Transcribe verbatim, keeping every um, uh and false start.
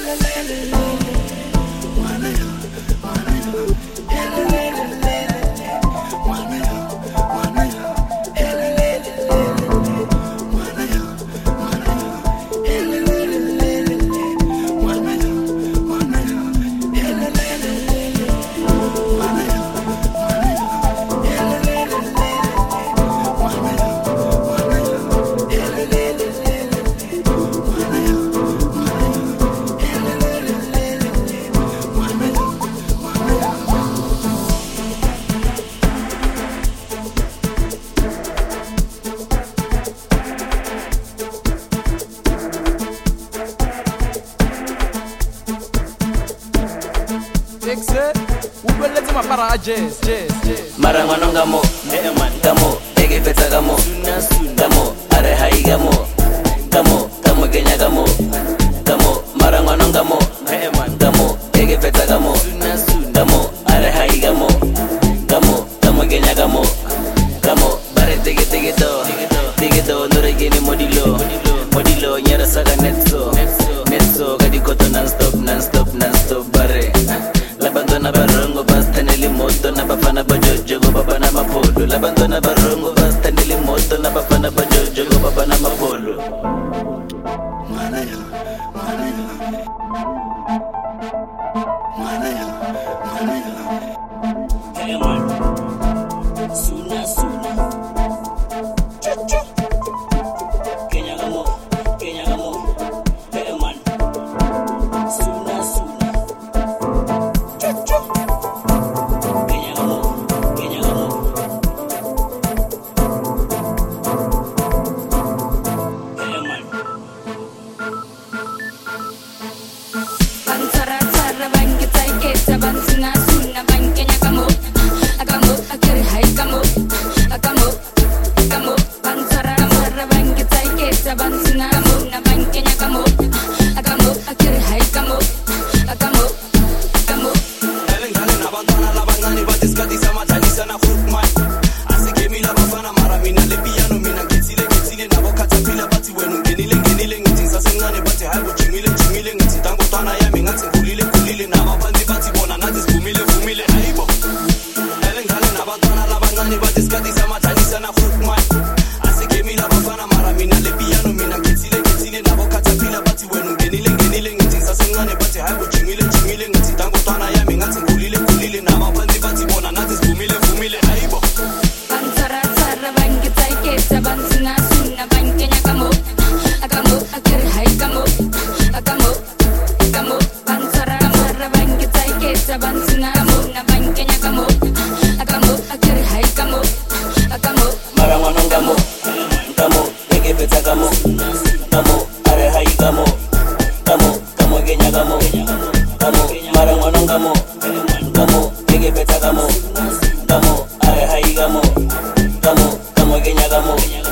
Jazz, jazz, jazz. Marangano gamo, gamo, ege feta gamo, gamo, are hai gamo, gamo, gamo kenya gamo, gamo, marangano gamo, gamo, ege feta gamo, gamo, are hai gamo, gamo, gamo kenya gamo, gamo, bare tege tege do, tege do, nore gini modilo, modilo nyara saga netso, netso gadi koto non stop, non stop, non stop bare. Labandona barongo basta nili moto na bafana bajojo go baba na mapolo. Labandona barongo basta nili moto na bafana bajojo go baba na mapolo. Mwana yo, mwana yo, mwana yo, mwana yo. Hey man, suna suna. Chuchu. Kenya gamo, Kenya gamo. Hey man, suna suna. Gamo, gamo, are hai gamo, gamo, gamo kenya gamo.